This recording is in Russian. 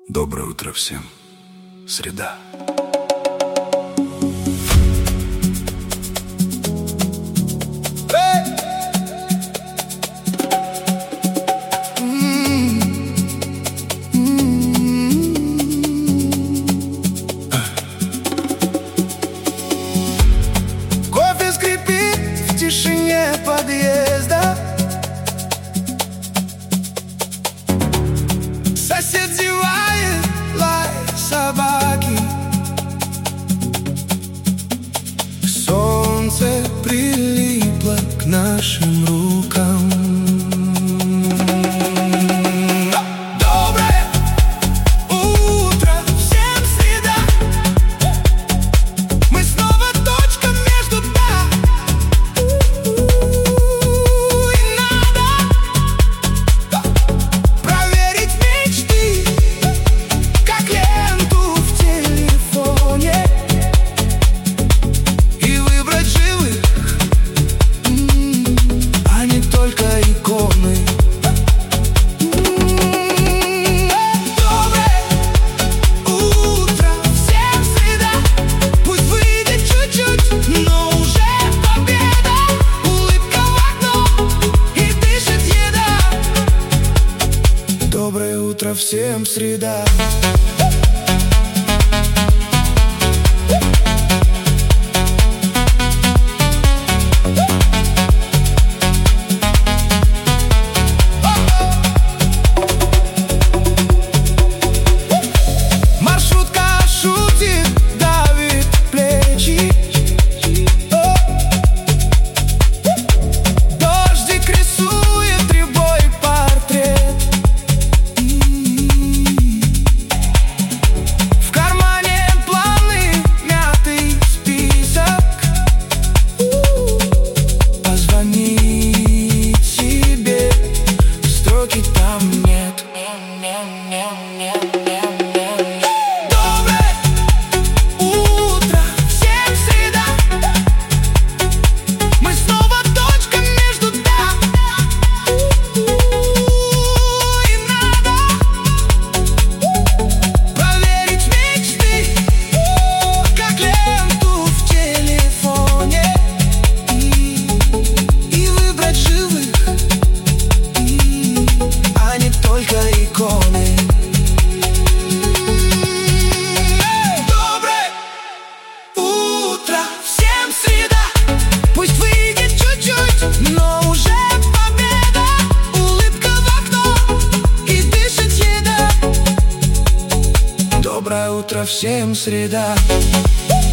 Доброе утро всем. Среда. Кофе скрипит в тишине подъезда. Сосед зевает, лай собаки. Солнце прилипло к нашим рукам. Доброе утро всем, среда. Мы снова точка между «да» и «надо». Проверить мечты, как ленту в телефоне, и выбрать живых, а не только иконы. Доброе утро всем, среда. Пусть выйдет чуть-чуть, но уже победа. Улыбка в окно и дышит еда. Доброе утро всем, среда. Маршрутка шутит, давит плечи. Дождик рисует рябой портрет. В кармане планы, мятый список. Позвонить себе, строки там нет. Доброе утро всем, среда. Мы снова точка между «да» и «надо». Проверить мечты, как ленту в телефоне, и выбрать живых, а не только иконы. Доброе утро всем, среда. Пусть выйдет чуть-чуть, но уже победа. Улыбка в окно и дышит еда. Доброе утро всем, среда.